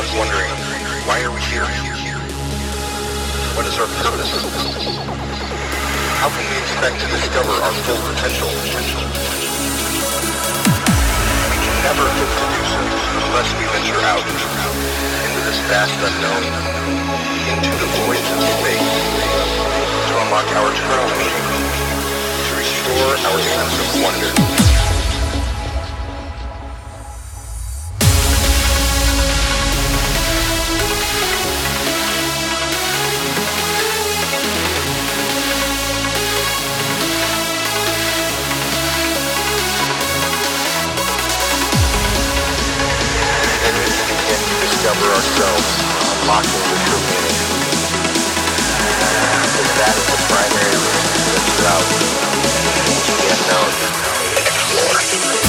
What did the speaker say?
sometimes wondering, why are we here? What is our purpose? How can we expect to discover our full potential? We can never hope to do so unless we venture out into this vast unknown, into the voids of space, to unlock our eternal meaning, to restore our sense of wonder. Discover ourselves, unlocking the true meaning. Because that is the primary reason to venture out into the unknown and explore.